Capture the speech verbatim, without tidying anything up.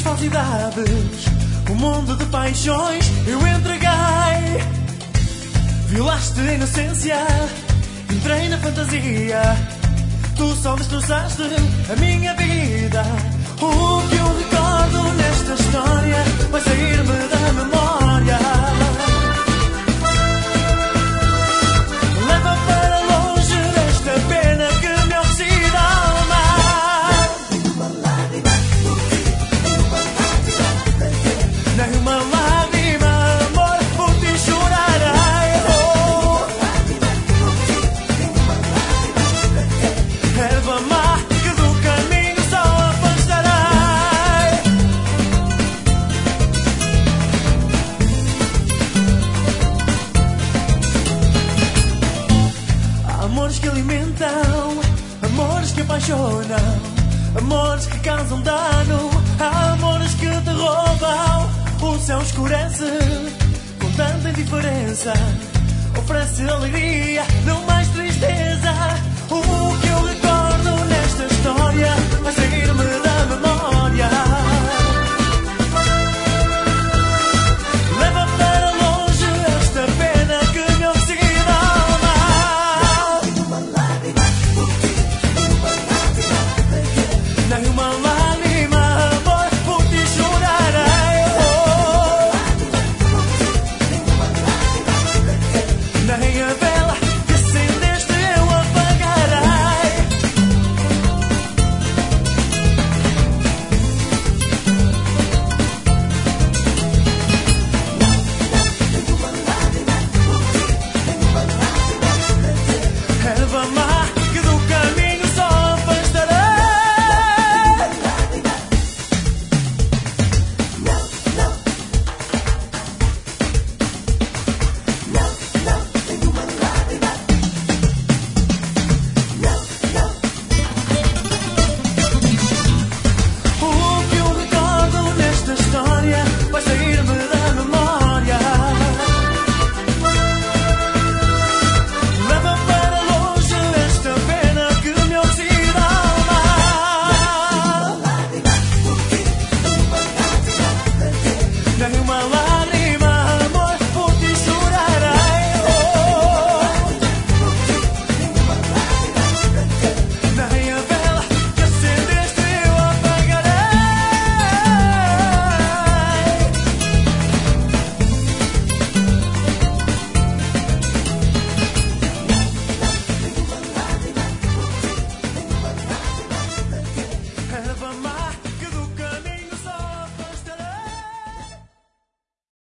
falsidades, um mundo de paixões eu entreguei. Violaste a inocência, entrei na fantasia. Tu só destroçaste a minha vida. O que eu recordo nesta história vai sair-me da memória. Leva para longe desta pena que me oxida a alma. Nem uma lágrima, amor, por ti chorarei. Oh. Erva má que do caminho só afastarei. Há amores que alimentam, amores que apaixonam, amores que causam dano, há amores que te roubam. O céu escurece com tanta indiferença, oferece alegria, não mais tristeza.